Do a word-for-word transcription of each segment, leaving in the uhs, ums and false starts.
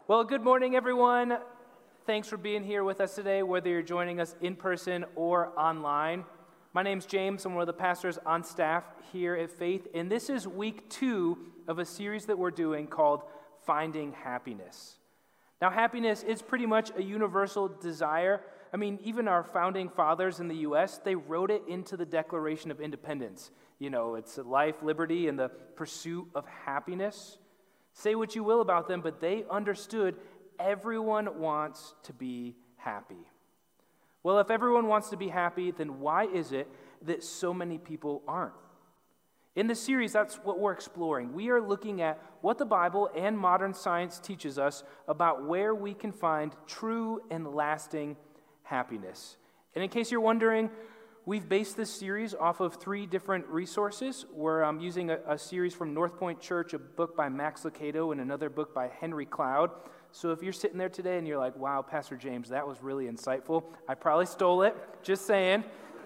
Well, good morning, everyone. Thanks for being here with us today, whether you're joining us in person or online. My name's James. I'm one of the pastors on staff here at Faith, and this is week two of a series that we're doing called Finding Happiness. Now, happiness is pretty much a universal desire. I mean, even our founding fathers in the U S, they wrote it into the Declaration of Independence. You know, it's life, liberty, and the pursuit of happiness. Say what you will about them, but they understood everyone wants to be happy. Well, if everyone wants to be happy, then why is it that so many people aren't? In this series, that's what we're exploring. We are looking at what the Bible and modern science teaches us about where we can find true and lasting happiness. And in case you're wondering, we've based this series off of three different resources. We're um, using a, a series from North Point Church, a book by Max Lucado, and another book by Henry Cloud. So if you're sitting there today and you're like, wow, Pastor James, that was really insightful, I probably stole it, just saying.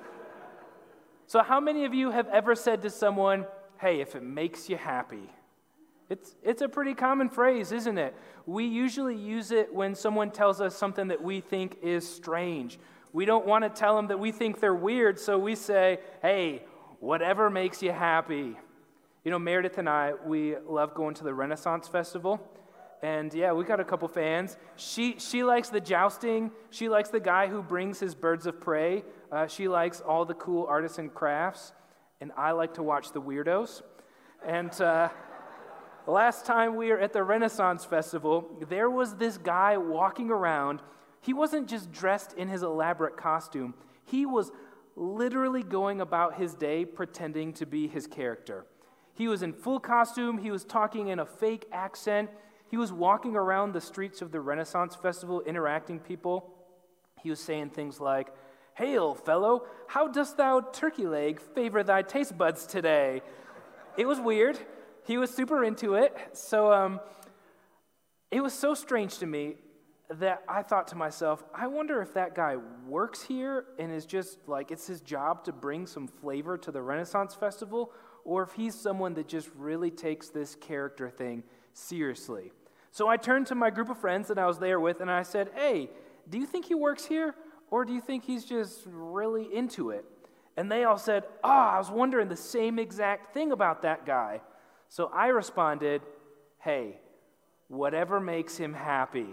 So how many of you have ever said to someone, hey, if it makes you happy? It's it's a pretty common phrase, isn't it? We usually use it when someone tells us something that we think is strange. We don't want to tell them that we think they're weird, so we say, hey, whatever makes you happy. You know, Meredith and I, we love going to the Renaissance Festival. And yeah, we got a couple fans. She she likes the jousting. She likes the guy who brings his birds of prey. Uh, she likes all the cool artisan crafts. And I like to watch the weirdos. And uh, last time we were at the Renaissance Festival, there was this guy walking around. He wasn't just dressed in his elaborate costume. He was literally going about his day pretending to be his character. He was in full costume. He was talking in a fake accent. He was walking around the streets of the Renaissance Festival, interacting people. He was saying things like, "Hail, fellow, how dost thou, turkey leg, favor thy taste buds today?" It was weird. He was super into it. So um, it was so strange to me that I thought to myself, I wonder if that guy works here and is just like, it's his job to bring some flavor to the Renaissance Festival, or if he's someone that just really takes this character thing seriously. So I turned to my group of friends that I was there with and I said, hey, do you think he works here, or do you think he's just really into it? And they all said, oh, I was wondering the same exact thing about that guy. So I responded, hey, whatever makes him happy.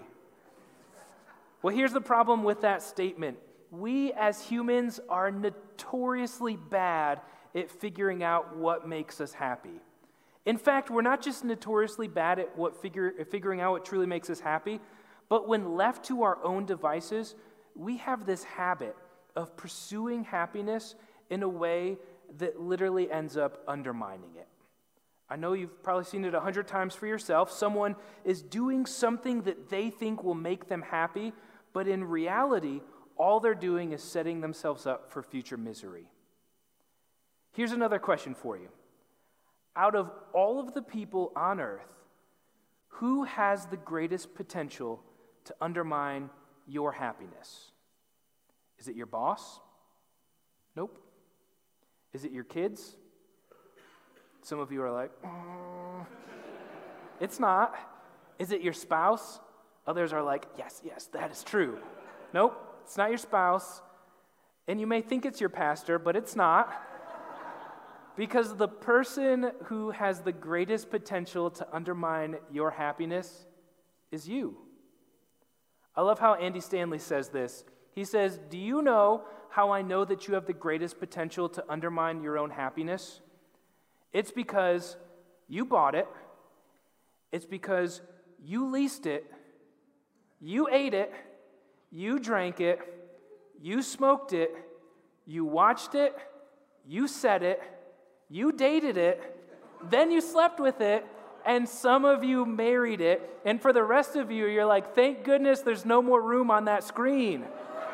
Well, here's the problem with that statement. We as humans are notoriously bad at figuring out what makes us happy. In fact, we're not just notoriously bad at what figure, figuring out what truly makes us happy, but when left to our own devices, we have this habit of pursuing happiness in a way that literally ends up undermining it. I know you've probably seen it a hundred times for yourself. Someone is doing something that they think will make them happy, but in reality, all they're doing is setting themselves up for future misery. Here's another question for you. Out of all of the people on earth, who has the greatest potential to undermine your happiness? Is it your boss? Nope. Is it your kids? Some of you are like, oh. It's not. Is it your spouse? Others are like, yes, yes, that is true. Nope, it's not your spouse. And you may think it's your pastor, but it's not. Because the person who has the greatest potential to undermine your happiness is you. I love how Andy Stanley says this. He says, do you know how I know that you have the greatest potential to undermine your own happiness? It's because you bought it. It's because you leased it. You ate it, you drank it, you smoked it, you watched it, you said it, you dated it, then you slept with it, and some of you married it, and for the rest of you, you're like, thank goodness there's no more room on that screen.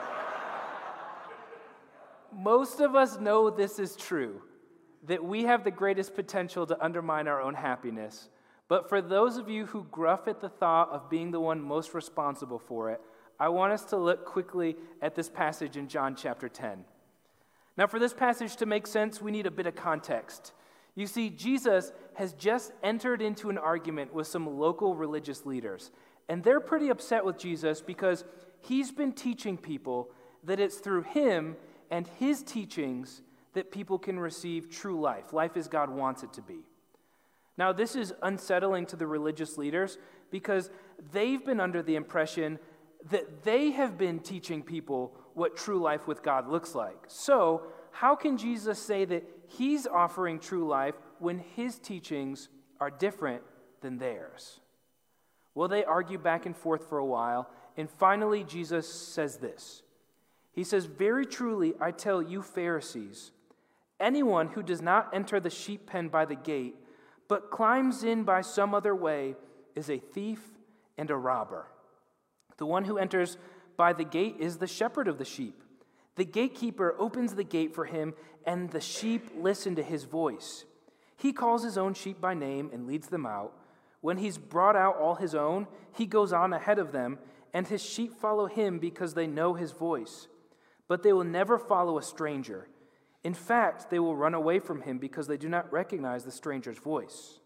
Most of us know this is true, that we have the greatest potential to undermine our own happiness. But for those of you who gruff at the thought of being the one most responsible for it, I want us to look quickly at this passage in John chapter ten. Now, for this passage to make sense, we need a bit of context. You see, Jesus has just entered into an argument with some local religious leaders, and they're pretty upset with Jesus because he's been teaching people that it's through him and his teachings that people can receive true life, life as God wants it to be. Now, this is unsettling to the religious leaders because they've been under the impression that they have been teaching people what true life with God looks like. So, how can Jesus say that he's offering true life when his teachings are different than theirs? Well, they argue back and forth for a while, and finally Jesus says this. He says, "Very truly, I tell you Pharisees, anyone who does not enter the sheep pen by the gate, but climbs in by some other way, is a thief and a robber. The one who enters by the gate is the shepherd of the sheep. The gatekeeper opens the gate for him, and the sheep listen to his voice. He calls his own sheep by name and leads them out. When he's brought out all his own, he goes on ahead of them, and his sheep follow him because they know his voice. But they will never follow a stranger. In fact, they will run away from him because they do not recognize the stranger's voice."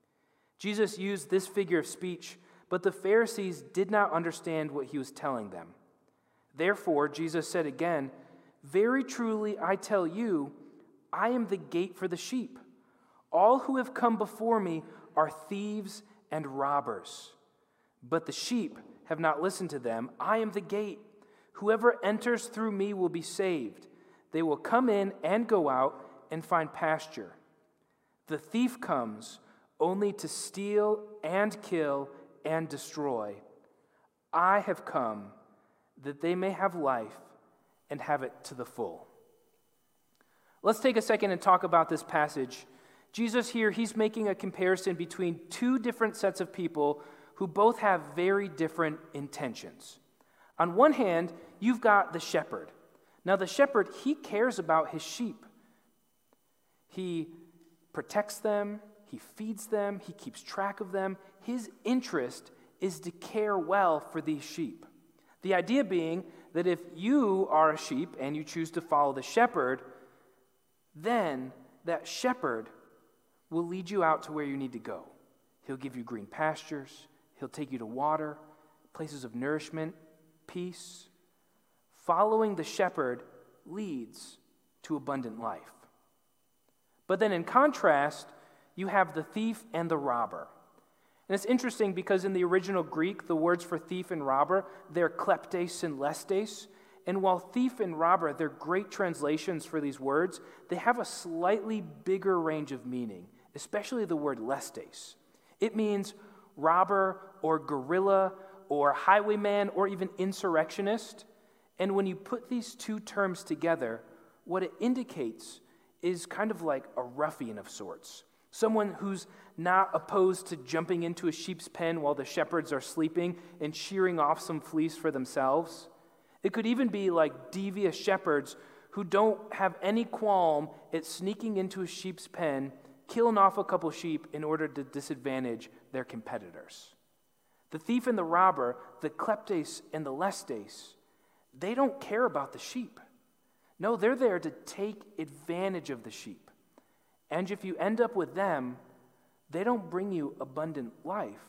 Jesus used this figure of speech, but the Pharisees did not understand what he was telling them. Therefore, Jesus said again, "Very truly, I tell you, I am the gate for the sheep. All who have come before me are thieves and robbers, but the sheep have not listened to them. I am the gate. Whoever enters through me will be saved. They will come in and go out and find pasture. The thief comes only to steal and kill and destroy. I have come that they may have life and have it to the full." Let's take a second and talk about this passage. Jesus here, he's making a comparison between two different sets of people who both have very different intentions. On one hand, you've got the shepherd. Now, the shepherd, he cares about his sheep. He protects them, he feeds them, he keeps track of them. His interest is to care well for these sheep. The idea being that if you are a sheep and you choose to follow the shepherd, then that shepherd will lead you out to where you need to go. He'll give you green pastures, he'll take you to water, places of nourishment, peace. Following the shepherd leads to abundant life. But then in contrast, you have the thief and the robber. And it's interesting because in the original Greek, the words for thief and robber, they're kleptes and lestes. And while thief and robber, they're great translations for these words, they have a slightly bigger range of meaning, especially the word lestes. It means robber or guerrilla or highwayman or even insurrectionist. And when you put these two terms together, what it indicates is kind of like a ruffian of sorts. Someone who's not opposed to jumping into a sheep's pen while the shepherds are sleeping and shearing off some fleece for themselves. It could even be like devious shepherds who don't have any qualm at sneaking into a sheep's pen, killing off a couple sheep in order to disadvantage their competitors. The thief and the robber, the kleptes and the lestes, they don't care about the sheep. No, they're there to take advantage of the sheep. And if you end up with them, they don't bring you abundant life.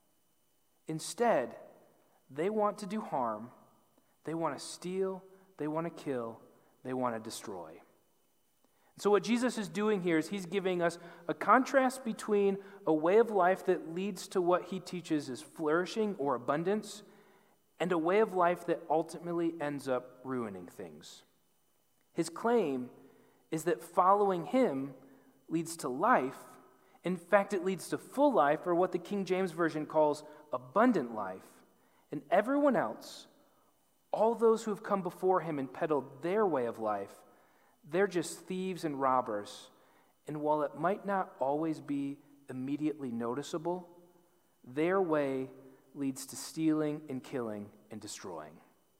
Instead, they want to do harm, they want to steal, they want to kill, they want to destroy. So what Jesus is doing here is he's giving us a contrast between a way of life that leads to what he teaches is flourishing or abundance, and a way of life that ultimately ends up ruining things. His claim is that following him leads to life. In fact, it leads to full life, or what the King James Version calls abundant life. And everyone else, all those who have come before him and peddled their way of life, they're just thieves and robbers. And while it might not always be immediately noticeable, their way leads to stealing and killing and destroying.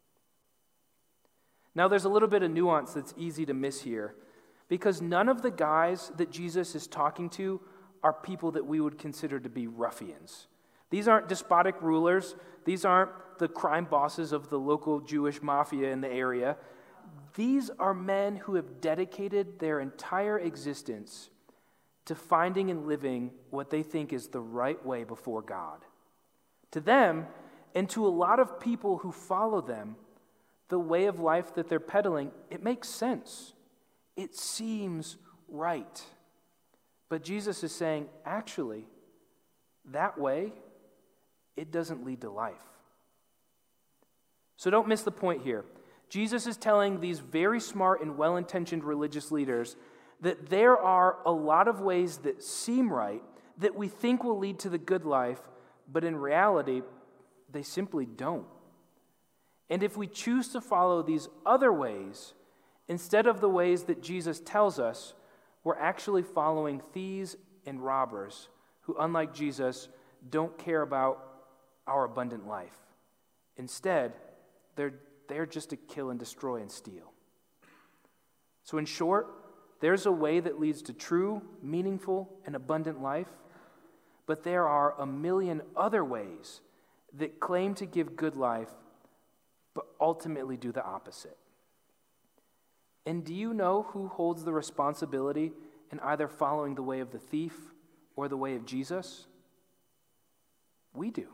Now, there's a little bit of nuance that's easy to miss here, because none of the guys that Jesus is talking to are people that we would consider to be ruffians. These aren't despotic rulers. These aren't the crime bosses of the local Jewish mafia in the area. These are men who have dedicated their entire existence to finding and living what they think is the right way before God. To them, and to a lot of people who follow them, the way of life that they're peddling, it makes sense. It seems right. But Jesus is saying, actually, that way, it doesn't lead to life. So don't miss the point here. Jesus is telling these very smart and well-intentioned religious leaders that there are a lot of ways that seem right, that we think will lead to the good life, but in reality, they simply don't. And if we choose to follow these other ways, instead of the ways that Jesus tells us, we're actually following thieves and robbers who, unlike Jesus, don't care about our abundant life. Instead, they're there just to kill and destroy and steal. So in short, there's a way that leads to true, meaningful, and abundant life, but there are a million other ways that claim to give good life, but ultimately do the opposite. And do you know who holds the responsibility in either following the way of the thief or the way of Jesus? We do.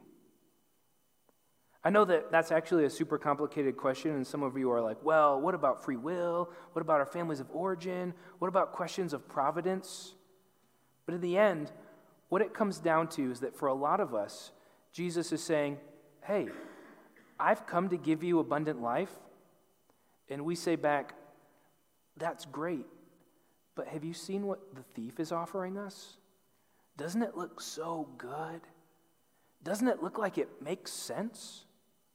I know that that's actually a super complicated question, and some of you are like, well, what about free will? What about our families of origin? What about questions of providence? But in the end, what it comes down to is that for a lot of us, Jesus is saying, hey, I've come to give you abundant life. And we say back, that's great, but have you seen what the thief is offering us? Doesn't it look so good? Doesn't it look like it makes sense?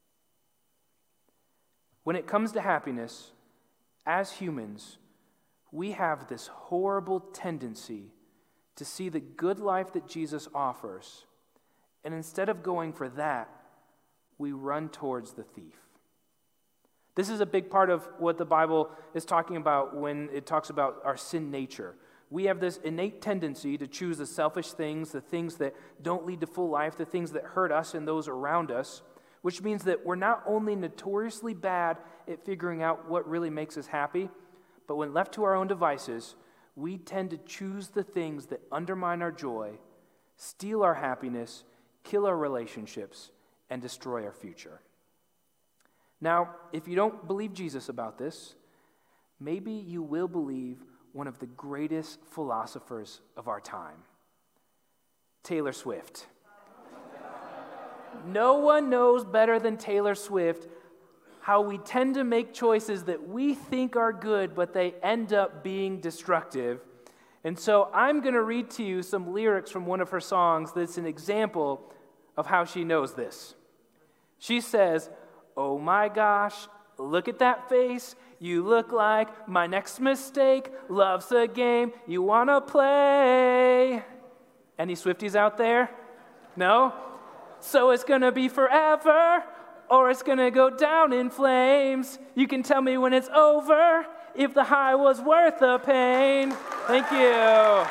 When it comes to happiness, as humans, we have this horrible tendency to see the good life that Jesus offers, and instead of going for that, we run towards the thief. This is a big part of what the Bible is talking about when it talks about our sin nature. We have this innate tendency to choose the selfish things, the things that don't lead to full life, the things that hurt us and those around us, which means that we're not only notoriously bad at figuring out what really makes us happy, but when left to our own devices, we tend to choose the things that undermine our joy, steal our happiness, kill our relationships, and destroy our future. Now, if you don't believe Jesus about this, maybe you will believe one of the greatest philosophers of our time, Taylor Swift. No one knows better than Taylor Swift how we tend to make choices that we think are good, but they end up being destructive. And so I'm going to read to you some lyrics from one of her songs that's an example of how she knows this. She says, "Oh my gosh, look at that face. You look like my next mistake. Love's a game you want to play." Any Swifties out there? No? So it's going to be forever, or it's going to go down in flames. You can tell me when it's over, if the high was worth the pain. Thank you.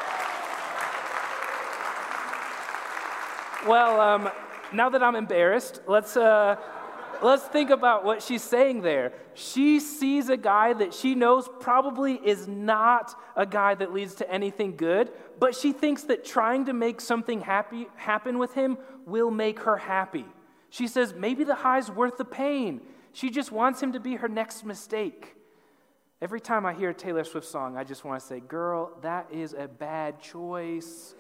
Well, um, now that I'm embarrassed, let's uh, let's think about what she's saying there. She sees a guy that she knows probably is not a guy that leads to anything good, but she thinks that trying to make something happy happen with him will make her happy. She says maybe the high's worth the pain. She just wants him to be her next mistake. Every time I hear a Taylor Swift song, I just want to say, girl, that is a bad choice.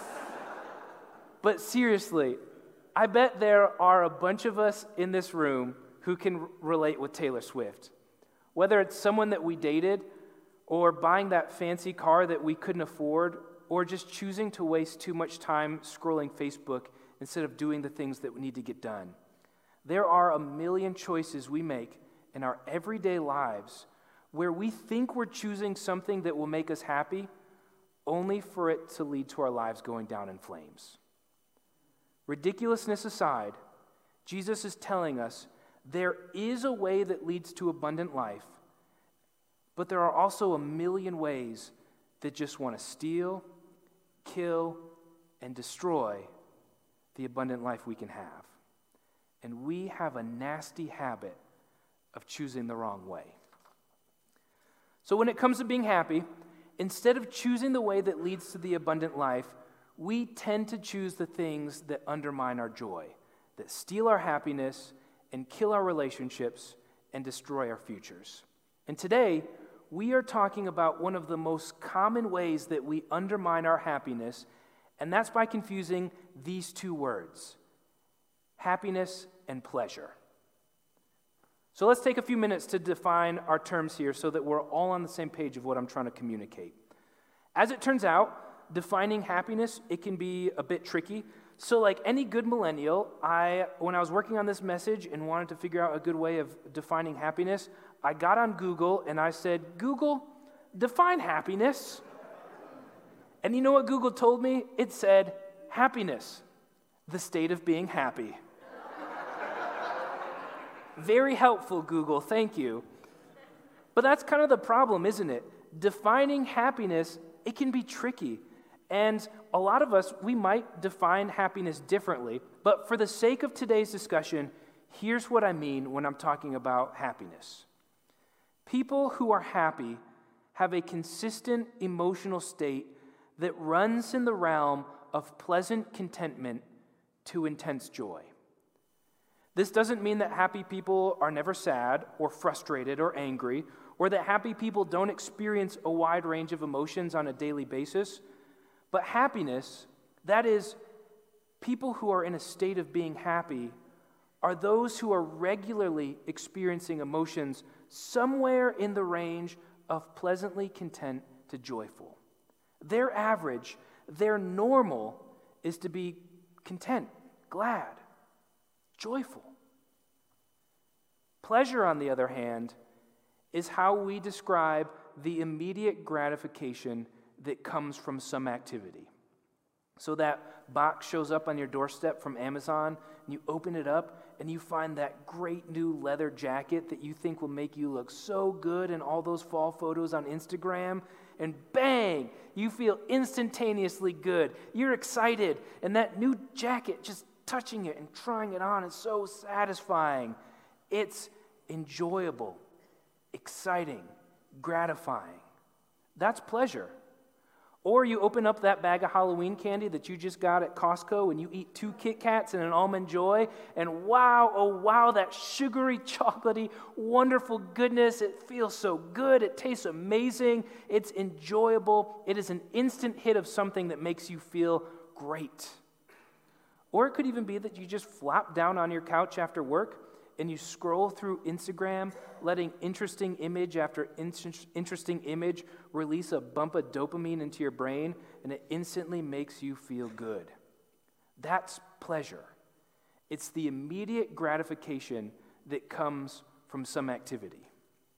But seriously, I bet there are a bunch of us in this room who can relate with Taylor Swift. Whether it's someone that we dated, or buying that fancy car that we couldn't afford, or just choosing to waste too much time scrolling Facebook instead of doing the things that we need to get done. There are a million choices we make in our everyday lives where we think we're choosing something that will make us happy, only for it to lead to our lives going down in flames. Ridiculousness aside, Jesus is telling us there is a way that leads to abundant life, but there are also a million ways that just want to steal, kill, and destroy the abundant life we can have. And we have a nasty habit of choosing the wrong way. So when it comes to being happy, instead of choosing the way that leads to the abundant life, we tend to choose the things that undermine our joy, that steal our happiness and kill our relationships and destroy our futures. And today, we are talking about one of the most common ways that we undermine our happiness, and that's by confusing these two words, happiness and pleasure. So let's take a few minutes to define our terms here so that we're all on the same page of what I'm trying to communicate. As it turns out, defining happiness, it can be a bit tricky. So like any good millennial, I when I was working on this message and wanted to figure out a good way of defining happiness, I got on Google and I said, Google, define happiness. And you know what Google told me? It said, happiness, the state of being happy. Very helpful, Google, thank you. But that's kind of the problem, isn't it? Defining happiness, it can be tricky. And a lot of us, we might define happiness differently. But for the sake of today's discussion, here's what I mean when I'm talking about happiness. People who are happy have a consistent emotional state that runs in the realm of pleasant contentment to intense joy. This doesn't mean that happy people are never sad or frustrated or angry, or that happy people don't experience a wide range of emotions on a daily basis. But happiness, that is, people who are in a state of being happy, are those who are regularly experiencing emotions somewhere in the range of pleasantly content to joyful. Their average, their normal, is to be content, glad, joyful. Pleasure, on the other hand, is how we describe the immediate gratification that comes from some activity. So that box shows up on your doorstep from Amazon, and you open it up, and you find that great new leather jacket that you think will make you look so good in all those fall photos on Instagram, and bang, you feel instantaneously good. You're excited, and that new jacket, just touching it and trying it on is so satisfying. It's enjoyable, exciting, gratifying. That's pleasure. Or you open up that bag of Halloween candy that you just got at Costco and you eat two Kit Kats and an Almond Joy, and wow, oh wow, that sugary, chocolatey, wonderful goodness. It feels so good. It tastes amazing. It's enjoyable. It is an instant hit of something that makes you feel great. Or it could even be that you just flop down on your couch after work and you scroll through Instagram, letting interesting image after in- interesting image release a bump of dopamine into your brain, and it instantly makes you feel good. That's pleasure. It's the immediate gratification that comes from some activity.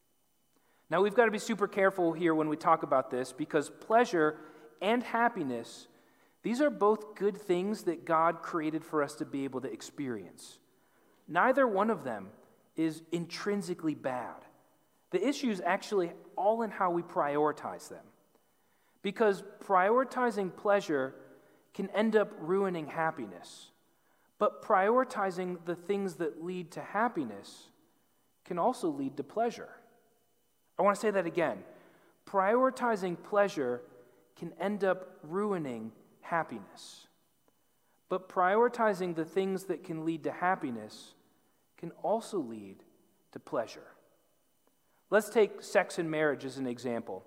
Now, we've got to be super careful here when we talk about this, because pleasure and happiness, these are both good things that God created for us to be able to experience. Neither one of them is intrinsically bad. The issue is actually all in how we prioritize them. Because prioritizing pleasure can end up ruining happiness. But prioritizing the things that lead to happiness can also lead to pleasure. I want to say that again. Prioritizing pleasure can end up ruining happiness. But prioritizing the things that can lead to happiness can also lead to pleasure. Let's take sex and marriage as an example.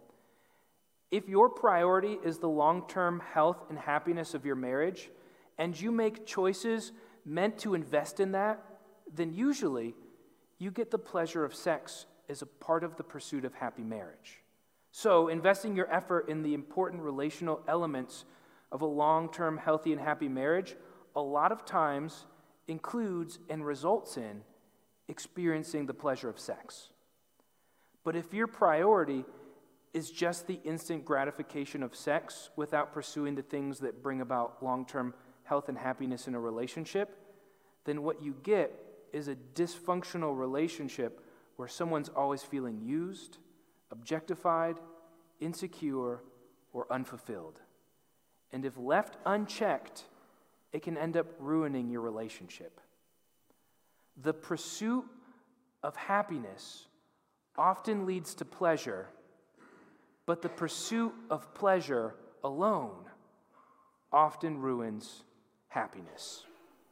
If your priority is the long-term health and happiness of your marriage, and you make choices meant to invest in that, then usually you get the pleasure of sex as a part of the pursuit of happy marriage. So, investing your effort in the important relational elements of a long-term healthy and happy marriage a lot of times includes and results in experiencing the pleasure of sex. But if your priority is just the instant gratification of sex without pursuing the things that bring about long-term health and happiness in a relationship, then what you get is a dysfunctional relationship where someone's always feeling used, objectified, insecure, or unfulfilled. And if left unchecked, it can end up ruining your relationship. The pursuit of happiness often leads to pleasure, but the pursuit of pleasure alone often ruins happiness.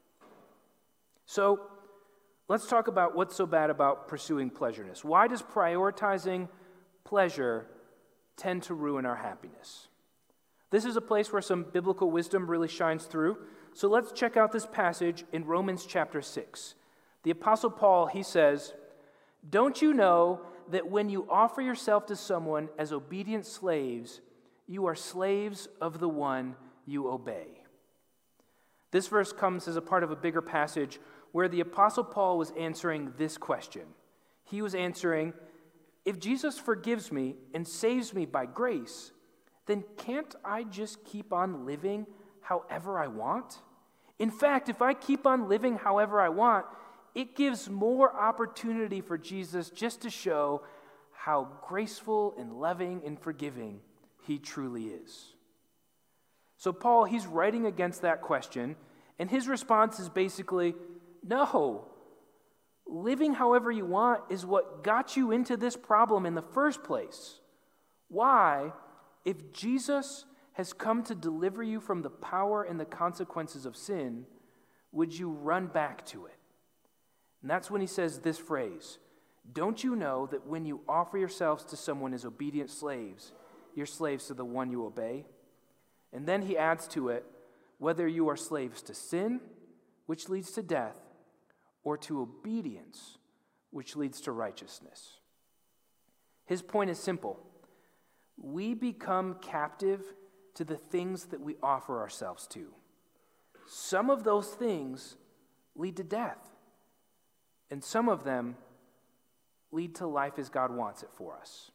So, let's talk about what's so bad about pursuing pleasureness. Why does prioritizing pleasure tend to ruin our happiness? This is a place where some biblical wisdom really shines through. So let's check out this passage in Romans chapter six. The Apostle Paul, he says, "Don't you know that when you offer yourself to someone as obedient slaves, you are slaves of the one you obey?" This verse comes as a part of a bigger passage where the Apostle Paul was answering this question. He was answering, if Jesus forgives me and saves me by grace, then can't I just keep on living however I want? In fact, if I keep on living however I want, it gives more opportunity for Jesus just to show how graceful and loving and forgiving he truly is. So Paul, he's writing against that question, and his response is basically, no, living however you want is what got you into this problem in the first place. Why, if Jesus has come to deliver you from the power and the consequences of sin, would you run back to it? And that's when he says this phrase, "Don't you know that when you offer yourselves to someone as obedient slaves, you're slaves to the one you obey?" And then he adds to it, "Whether you are slaves to sin, which leads to death, or to obedience, which leads to righteousness." His point is simple. We become captive to the things that we offer ourselves to. Some of those things lead to death, and some of them lead to life as God wants it for us.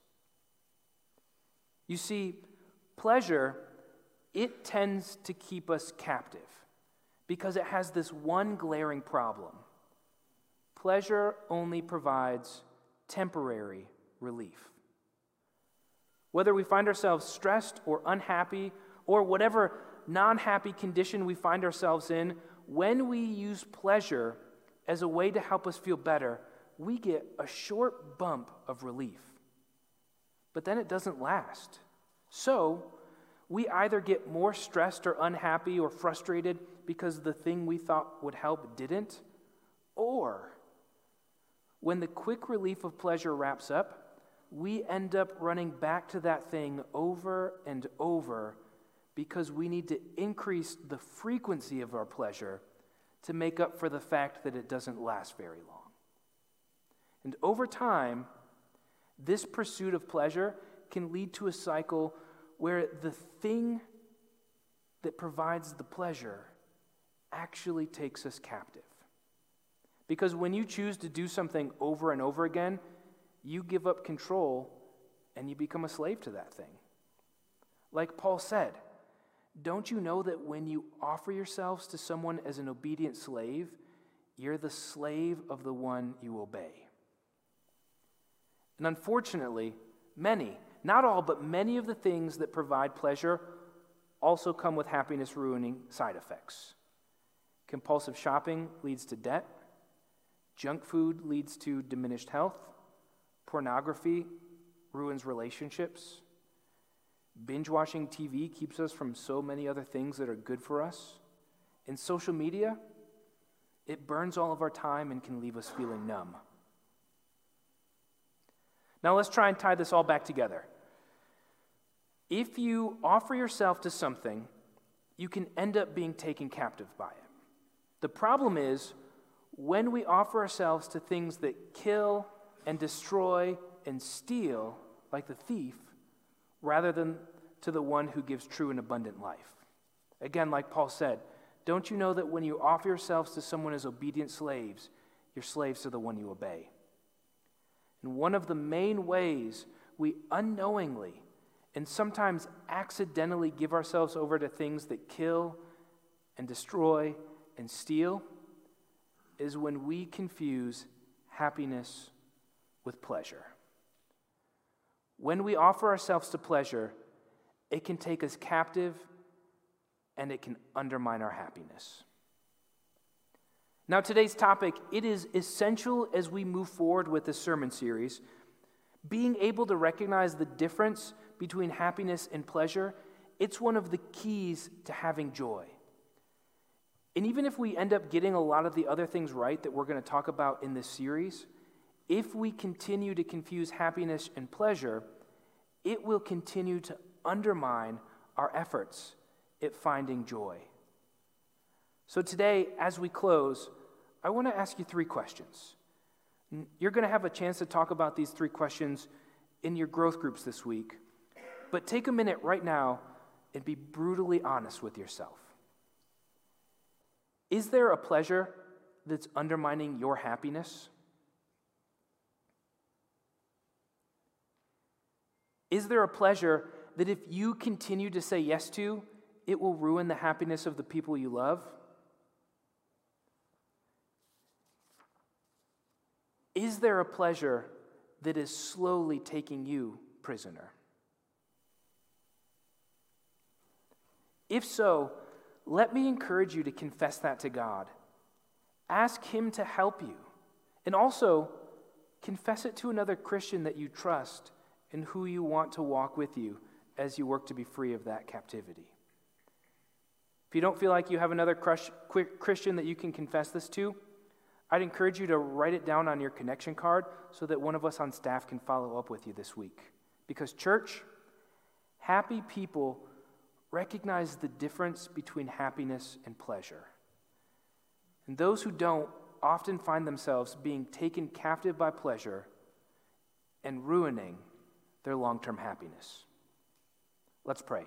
You see, pleasure, it tends to keep us captive because it has this one glaring problem. Pleasure only provides temporary relief. Whether we find ourselves stressed or unhappy or whatever non-happy condition we find ourselves in, when we use pleasure as a way to help us feel better, we get a short bump of relief. But then it doesn't last. So, we either get more stressed or unhappy or frustrated because the thing we thought would help didn't, or when the quick relief of pleasure wraps up, we end up running back to that thing over and over because we need to increase the frequency of our pleasure to make up for the fact that it doesn't last very long. And over time, this pursuit of pleasure can lead to a cycle where the thing that provides the pleasure actually takes us captive. Because when you choose to do something over and over again, you give up control and you become a slave to that thing. Like Paul said, don't you know that when you offer yourselves to someone as an obedient slave, you're the slave of the one you obey? And unfortunately, many, not all, but many of the things that provide pleasure also come with happiness-ruining side effects. Compulsive shopping leads to debt. Junk food leads to diminished health. Pornography ruins relationships. Binge-watching T V keeps us from so many other things that are good for us. And social media, it burns all of our time and can leave us feeling numb. Now let's try and tie this all back together. If you offer yourself to something, you can end up being taken captive by it. The problem is, when we offer ourselves to things that kill and destroy and steal, like the thief, rather than to the one who gives true and abundant life. Again, like Paul said, don't you know that when you offer yourselves to someone as obedient slaves, you're slaves to the one you obey? And one of the main ways we unknowingly and sometimes accidentally give ourselves over to things that kill and destroy and steal is when we confuse happiness with pleasure. When we offer ourselves to pleasure, it can take us captive and it can undermine our happiness. Now, today's topic, it is essential as we move forward with this sermon series, being able to recognize the difference between happiness and pleasure, it's one of the keys to having joy. And even if we end up getting a lot of the other things right that we're going to talk about in this series, if we continue to confuse happiness and pleasure, it will continue to undermine our efforts at finding joy. So today, as we close, I want to ask you three questions. You're going to have a chance to talk about these three questions in your growth groups this week, but take a minute right now and be brutally honest with yourself. Is there a pleasure that's undermining your happiness? Is there a pleasure that if you continue to say yes to, it will ruin the happiness of the people you love? Is there a pleasure that is slowly taking you prisoner? If so, let me encourage you to confess that to God. Ask Him to help you. And also, confess it to another Christian that you trust and who you want to walk with you as you work to be free of that captivity. If you don't feel like you have another crush, quick Christian that you can confess this to, I'd encourage you to write it down on your connection card so that one of us on staff can follow up with you this week. Because church, happy people recognize the difference between happiness and pleasure. And those who don't often find themselves being taken captive by pleasure and ruining their long-term happiness. Let's pray.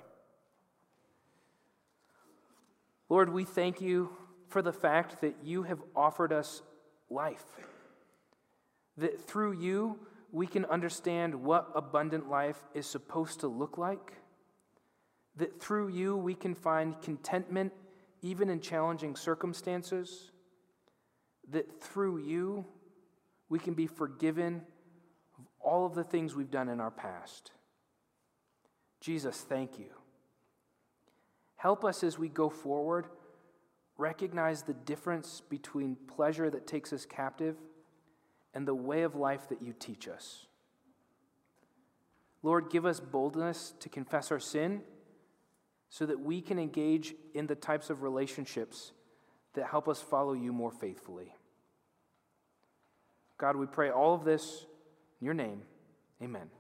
Lord, we thank you for the fact that you have offered us life. That through you, we can understand what abundant life is supposed to look like. That through you, we can find contentment even in challenging circumstances. That through you, we can be forgiven of all of the things we've done in our past. Jesus, thank you. Help us as we go forward recognize the difference between pleasure that takes us captive and the way of life that you teach us. Lord, give us boldness to confess our sin so that we can engage in the types of relationships that help us follow you more faithfully. God, we pray all of this in your name. Amen.